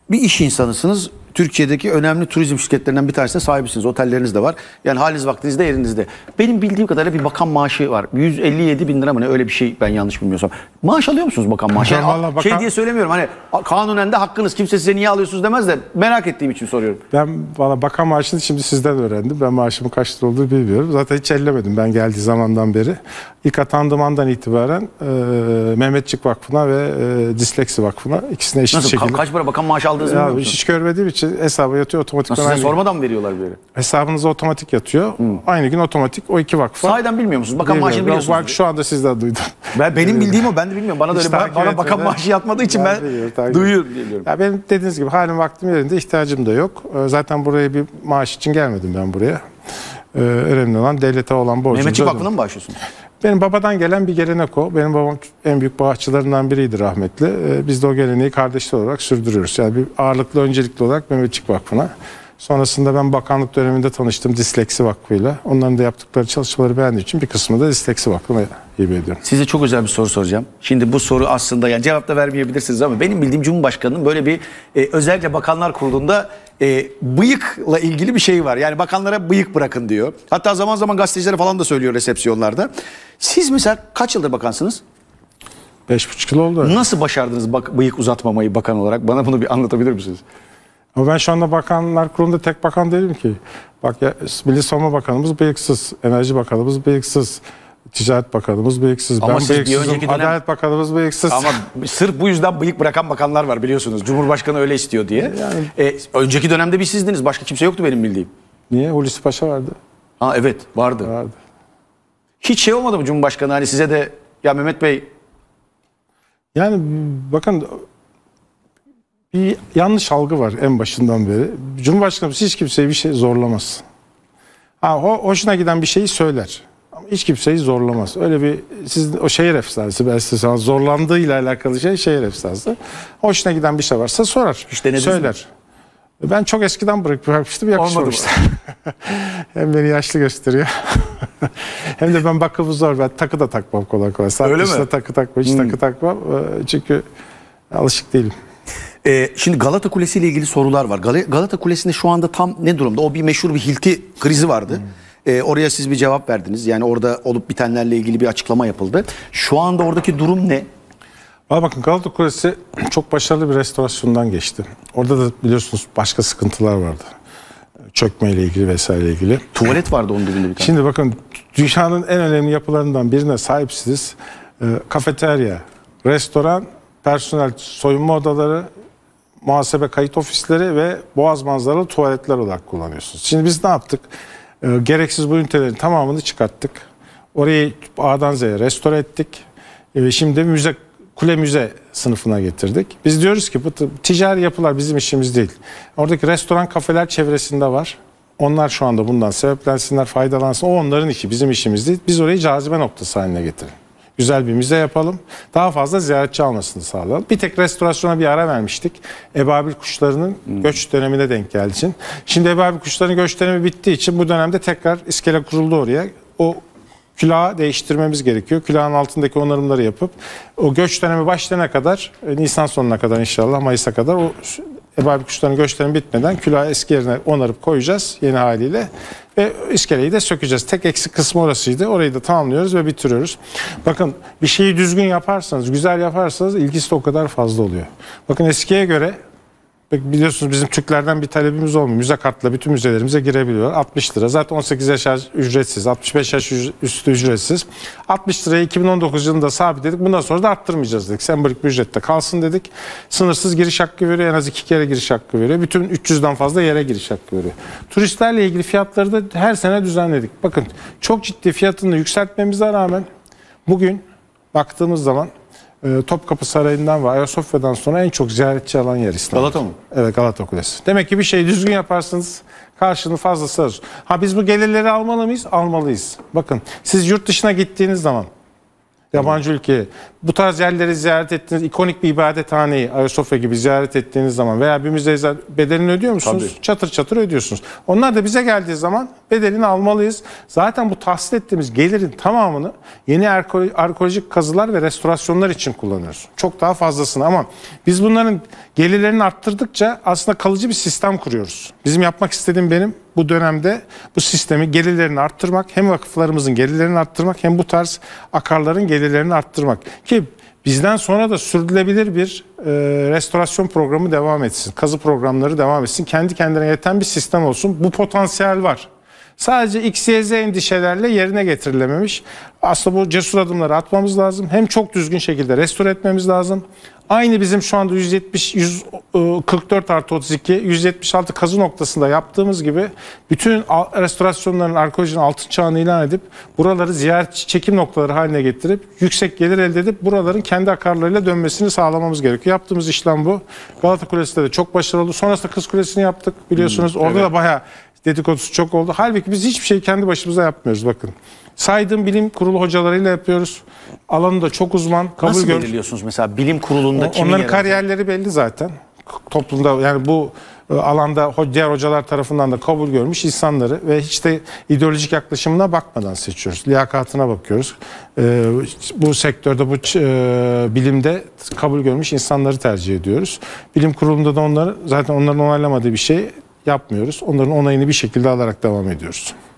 bir iş insanısınız. Türkiye'deki önemli turizm şirketlerinden bir tanesine sahibisiniz. Otelleriniz de var. Yani haliniz vaktinizde yerinizde. Benim bildiğim kadarıyla bir bakan maaşı var. 157 bin lira mı ne, öyle bir şey, ben yanlış bilmiyorsam. Maaş alıyor musunuz bakan maaşı? Yani şey diye söylemiyorum, hani kanunen de hakkınız, kimse size niye alıyorsunuz demez de merak ettiğim için soruyorum. Ben bakan maaşını şimdi sizden öğrendim. Ben maaşımın kaç lira olduğunu bilmiyorum. Zaten hiç ellemedim ben geldiği zamandan beri. İlk atandığım andan itibaren Mehmetçik Vakfı'na ve Disleksi Vakfı'na, ikisine eşit şekilde. Kaç para bakan maaşı aldığınızı bilmiyor musunuz? Hiç görmediğim için hesaba yatıyor otomatik. Size sormadan mı veriyorlar böyle? Hesabınıza otomatik yatıyor. Aynı gün otomatik o iki vakfa. Sahiden bilmiyor musunuz? Bakan maaşını biliyorsunuz. Bak şu anda sizden duydum. Benim bildiğim o, ben de bilmiyorum. Bana da öyle bana bakan maaşı yatmadığı için ben duyuyorum. Ya benim dediğiniz gibi halim vaktim yerinde, ihtiyacım da yok. Zaten buraya bir maaş için gelmedim ben buraya. Önemli olan devlete olan borcum. Mehmetçik Vakfı'na mı bağışlıyorsunuz? Benim babadan gelen bir gelenek o. Benim babam en büyük bağışçılarından biriydi rahmetli. Biz de o geleneği kardeşler olarak sürdürüyoruz. Yani bir ağırlıklı, öncelikli olarak Mehmetçik Vakfı'na. Sonrasında ben bakanlık döneminde tanıştım Disleksi Vakfı'yla. Onların da yaptıkları çalışmaları beğendiğim için bir kısmını da Disleksi Vakfı'na hibe ediyorum. Size çok özel bir soru soracağım. Şimdi bu soru aslında, yani cevap da vermeyebilirsiniz ama benim bildiğim Cumhurbaşkanı'nın böyle bir özellikle Bakanlar Kurulu'nda bıyıkla ilgili bir şey var. Yani bakanlara bıyık bırakın diyor. Hatta zaman zaman gazetecilere falan da söylüyor resepsiyonlarda. Siz mesela kaç yıldır bakansınız? 5,5 yıl oldu. Nasıl başardınız bıyık uzatmamayı bakan olarak? Bana bunu bir anlatabilir misiniz? Ama ben şu anda Bakanlar Kurulu'nda tek bakan değilim ki. Bak ya, Milli Savunma Bakanımız bıyıksız, Enerji Bakanımız bıyıksız, Ticaret Bakanımız bıyıksız, ama ben bıyıksızım, dönem... Adalet Bakanımız bıyıksız. Ama sırf bu yüzden bıyık bırakan bakanlar var biliyorsunuz. Cumhurbaşkanı öyle istiyor diye. Yani... önceki dönemde bir sizdiniz, başka kimse yoktu benim bildiğim. Niye? Hulusi Paşa vardı. Ha evet, vardı. Hiç şey olmadı mı Cumhurbaşkanı, hani size de ya Mehmet Bey... Yani bakın, bir yanlış algı var en başından beri. Cumhurbaşkanımız hiç kimseye bir şey zorlamaz. Hoşuna giden bir şeyi söyler. Ama hiç kimseyi zorlamaz. Öyle bir, siz o şehir efsanesi, ben size sana zorlandığıyla alakalı şehir efsanesi. Hoşuna giden bir şey varsa sorar, söyler. Ben çok eskiden bırakmıştım, yakışmamıştı. Hem beni yaşlı gösteriyor. Hem de ben bakımı zor. Ben takı da takmam kolay kolay. Öyle mi? Takı takmam, hiç takı takmam. Çünkü alışık değilim. Şimdi Galata Kulesi ile ilgili sorular var. Galata Kulesi'nde şu anda tam ne durumda? O bir meşhur bir Hilti krizi vardı. Oraya siz bir cevap verdiniz. Yani orada olup bitenlerle ilgili bir açıklama yapıldı. Şu anda oradaki durum ne? Bakın, Galata Kulesi çok başarılı bir restorasyondan geçti. Orada da biliyorsunuz başka sıkıntılar vardı. Çökmeyle ilgili vesaire ilgili. Tuvalet vardı onun dibinde bir tane. Şimdi bakın, dünyanın en önemli yapılarından birine sahipsiniz. Kafeterya, restoran, personel soyunma odaları, muhasebe kayıt ofisleri ve boğaz manzaralı tuvaletler olarak kullanıyorsunuz. Şimdi biz ne yaptık? Gereksiz bu ünitelerin tamamını çıkarttık. Orayı A'dan Z'ye restore ettik. Şimdi kule müze sınıfına getirdik. Biz diyoruz ki bu ticari yapılar bizim işimiz değil. Oradaki restoran, kafeler çevresinde var. Onlar şu anda bundan sebeplensinler, faydalansın. O onların işi, bizim işimiz değil. Biz orayı cazibe noktası haline getirelim. Güzel bir müze yapalım. Daha fazla ziyaretçi almasını sağlayalım. Bir tek restorasyona bir ara vermiştik. Ebabil kuşlarının göç dönemine denk geldiği için. Şimdi ebabil kuşlarının göç dönemi bittiği için bu dönemde tekrar iskele kuruldu oraya. O külahı değiştirmemiz gerekiyor. Külahın altındaki onarımları yapıp o göç dönemi başlayana kadar, Nisan sonuna kadar inşallah, Mayıs'a kadar o ebabil kuşların göç dönemi bitmeden külahı eski yerine onarıp koyacağız yeni haliyle. Ve iskeleyi de sökeceğiz. Tek eksik kısmı orasıydı. Orayı da tamamlıyoruz ve bitiriyoruz. Bakın, bir şeyi düzgün yaparsanız, güzel yaparsanız ilgisi de o kadar fazla oluyor. Bakın, eskiye göre biliyorsunuz bizim Türklerden bir talebimiz olmuyor. Müze kartla bütün müzelerimize girebiliyor. 60 lira. Zaten 18 yaş ücretsiz. 65 yaş üstü ücretsiz. 60 liraya 2019 yılında sabitledik. Bundan sonra da arttırmayacağız dedik. Sembolik bir ücrette kalsın dedik. Sınırsız giriş hakkı veriyor. En az 2 kere giriş hakkı veriyor. Bütün 300'den fazla yere giriş hakkı veriyor. Turistlerle ilgili fiyatları da her sene düzenledik. Bakın, çok ciddi fiyatını yükseltmemize rağmen bugün baktığımız zaman Topkapı Sarayı'ndan ve Ayasofya'dan sonra en çok ziyaretçi alan yer İstanbul. Galata mı? Evet, Galata Kulesi. Demek ki bir şeyi düzgün yaparsınız, karşılığını fazlası alır. Biz bu gelirleri almalı mıyız? Almalıyız. Bakın, siz yurt dışına gittiğiniz zaman, yabancı ülkeye, bu tarz yerleri ziyaret ettiğiniz, ikonik bir ibadethaneyi, Ayasofya gibi ziyaret ettiğiniz zaman veya bir müzeye bedelini ödüyor musunuz? Tabii. Çatır çatır ödüyorsunuz. Onlar da bize geldiği zaman bedelini almalıyız. Zaten bu tahsil ettiğimiz gelirin tamamını yeni arkeolojik kazılar ve restorasyonlar için kullanıyoruz. Çok daha fazlasını, ama biz bunların gelirlerini arttırdıkça aslında kalıcı bir sistem kuruyoruz. Bizim yapmak istediğim, benim bu dönemde bu sistemi, gelirlerini arttırmak, hem vakıflarımızın gelirlerini arttırmak hem bu tarz akarların gelirlerini arttırmak ki bizden sonra da sürdürülebilir bir restorasyon programı devam etsin. Kazı programları devam etsin. Kendi kendine yeten bir sistem olsun. Bu potansiyel var. Sadece X, Y, Z endişelerle yerine getirilememiş. Aslında bu cesur adımları atmamız lazım. Hem çok düzgün şekilde restore etmemiz lazım. Aynı bizim şu anda 144+32, 176 kazı noktasında yaptığımız gibi bütün restorasyonların, arkeolojinin altın çağını ilan edip buraları ziyaret çekim noktaları haline getirip yüksek gelir elde edip buraların kendi akarlarıyla dönmesini sağlamamız gerekiyor. Yaptığımız işlem bu. Galata Kulesi'nde de çok başarılı oldu. Sonrasında Kız Kulesi'ni yaptık biliyorsunuz. Orada da bayağı dedikodusu çok oldu. Halbuki biz hiçbir şeyi kendi başımıza yapmıyoruz, bakın. Saydığım bilim kurulu hocalarıyla yapıyoruz. Alanında çok uzman. Nasıl belirliyorsunuz mesela bilim kurulunda kimin Onların yer kariyerleri belli zaten. Toplumda, yani bu alanda diğer hocalar tarafından da kabul görmüş insanları ve hiç de ideolojik yaklaşımına bakmadan seçiyoruz. Liyakatına bakıyoruz. Bu sektörde, bu bilimde kabul görmüş insanları tercih ediyoruz. Bilim kurulunda da zaten onların onaylamadığı bir şey yapmıyoruz. Onların onayını bir şekilde alarak devam ediyoruz.